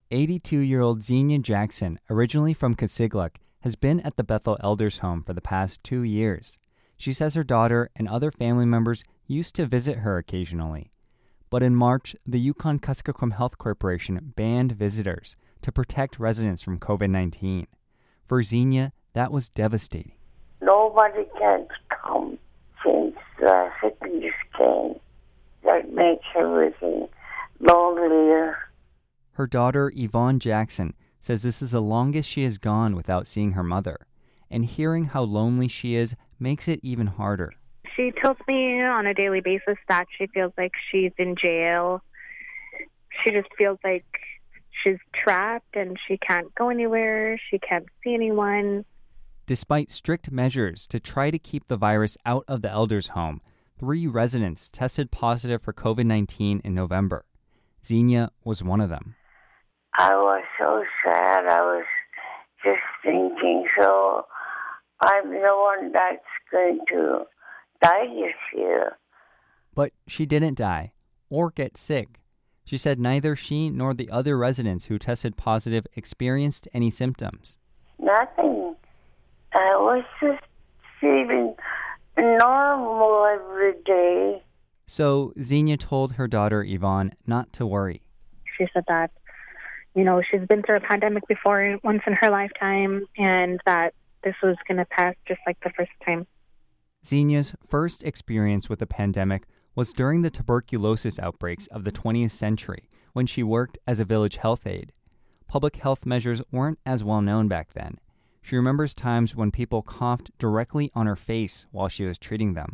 82-year-old Xenia Jackson, originally from Kasigluk, has been at the Bethel Elders Home for the past 2 years. She says her daughter and other family members used to visit her occasionally. But in March, the Yukon-Kuskokwim Health Corporation banned visitors to protect residents from COVID-19. For Xenia, that was devastating. Nobody can come since the sickness came. That makes everything lonelier. Her daughter, Yvonne Jackson, says this is the longest she has gone without seeing her mother, and hearing how lonely she is makes it even harder. She tells me on a daily basis that she feels like she's in jail. She just feels like she's trapped and she can't go anywhere. She can't see anyone. Despite strict measures to try to keep the virus out of the elders' home, 3 residents tested positive for COVID-19 in November. Xenia was one of them. I was so sad. I was just thinking, so I'm the one that's going to die this year. But she didn't die or get sick. She said neither she nor the other residents who tested positive experienced any symptoms. Nothing. I was just feeling normal every day. So Xenia told her daughter Yvonne not to worry. She said that, she's been through a pandemic before once in her lifetime and that this was going to pass just like the first time. Xenia's first experience with the pandemic was during the tuberculosis outbreaks of the 20th century when she worked as a village health aide. Public health measures weren't as well known back then. She remembers times when people coughed directly on her face while she was treating them.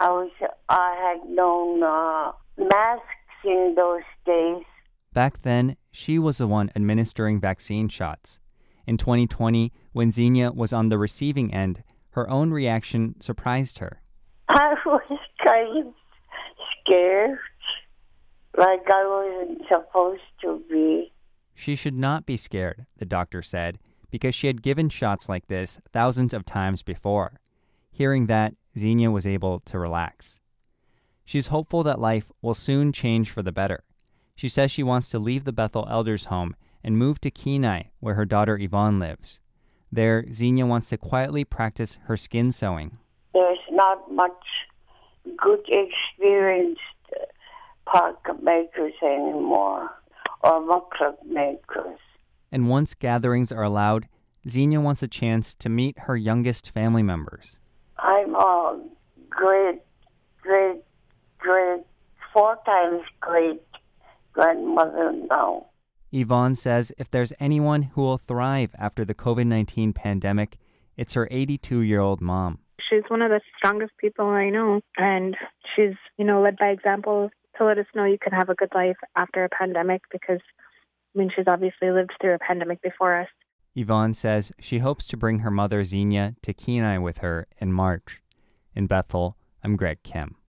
I had known masks in those days. Back then, she was the one administering vaccine shots. In 2020, when Xenia was on the receiving end, her own reaction surprised her. I was kind of scared, like I wasn't supposed to be. She should not be scared, the doctor said, because she had given shots like this thousands of times before. Hearing that, Xenia was able to relax. She's hopeful that life will soon change for the better. She says she wants to leave the Bethel Elders Home and move to Kenai, where her daughter Yvonne lives. There, Xenia wants to quietly practice her skin sewing. There's not much good experienced parka makers anymore, or mukluk makers. And once gatherings are allowed, Xenia wants a chance to meet her youngest family members. I'm a great, 4 times great grandmother now. Yvonne says if there's anyone who will thrive after the COVID-19 pandemic, it's her 82-year-old mom. She's one of the strongest people I know, and she's, led by example to let us know you can have a good life after a pandemic because, she's obviously lived through a pandemic before us. Yvonne says she hopes to bring her mother Xenia to Kenai with her in March. In Bethel, I'm Greg Kim.